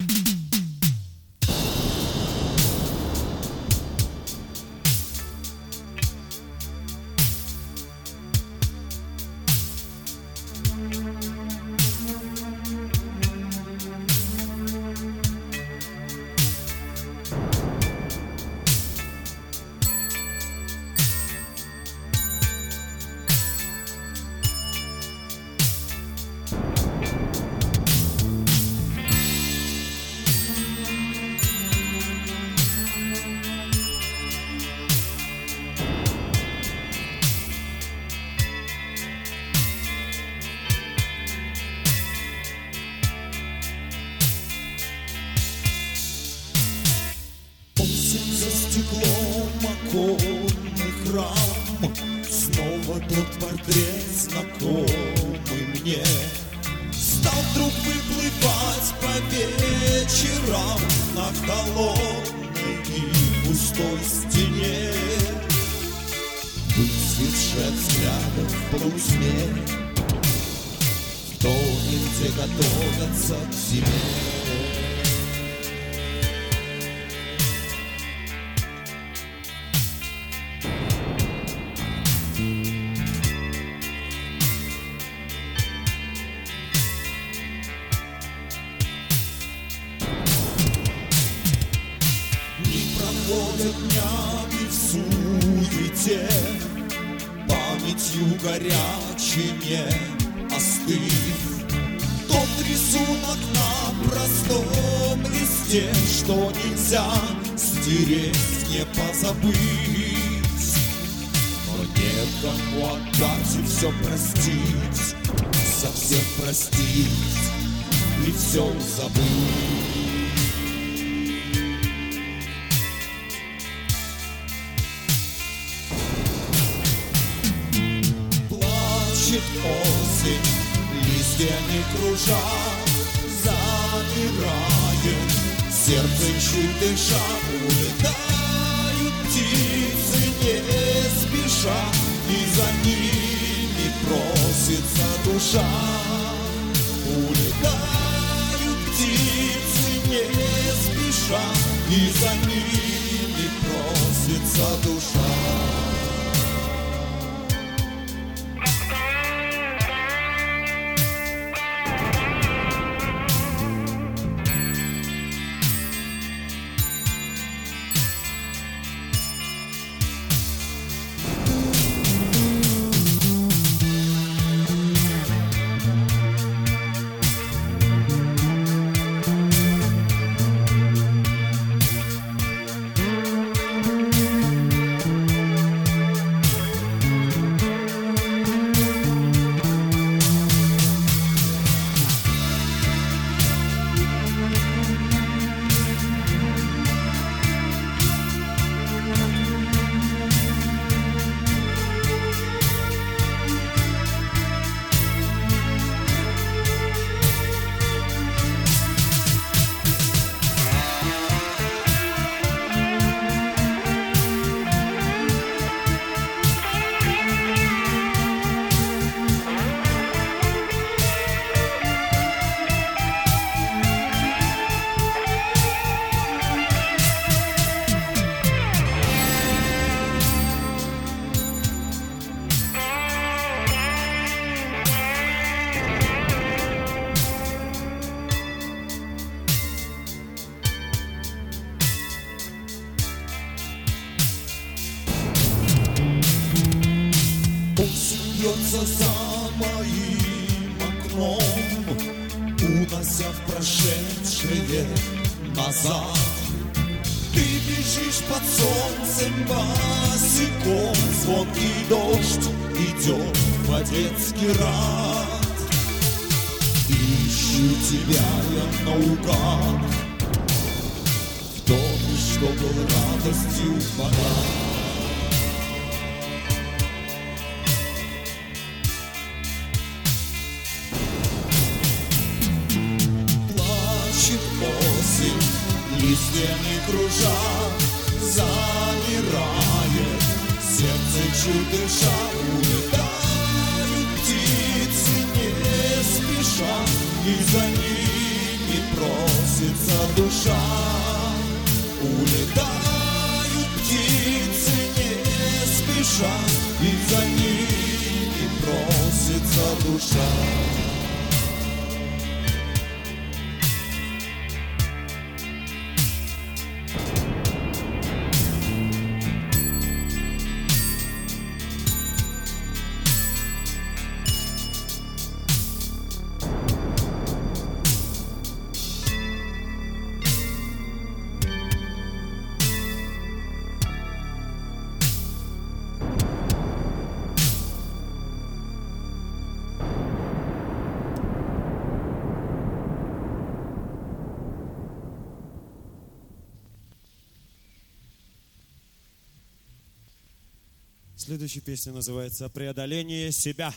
За стеклом оконных рам снова тот портрет знакомый мне стал вдруг выплывать по вечерам на холодной и пустой стене. Выцветший от взглядов в полусне, в доме, где готовятся к зиме. Проходят днями в суете, памятью горячей не остыв. Тот рисунок на простом листе, что нельзя стереть, не позабыть. Но некому отдать и все простить, совсем простить и все забыть. Осень, листьями кружа, замирает, сердце чуть дыша. Улетают птицы не спеша, и за ними просится душа. Улетают птицы не спеша, и за ними просится душа. Бьется за моим окном, унося в прошедшее назад. Ты бежишь под солнцем босиком, звонкий дождь идет по-детски рад. Ищу тебя я наугад в доме, что был радостью богат. Осень, листьями кружа, замирает, сердце чуть дыша. Улетают птицы не спеша, и за ними и просится душа. Улетают птицы не спеша, и за ними просится душа. Следующая песня называется «Преодоление себя».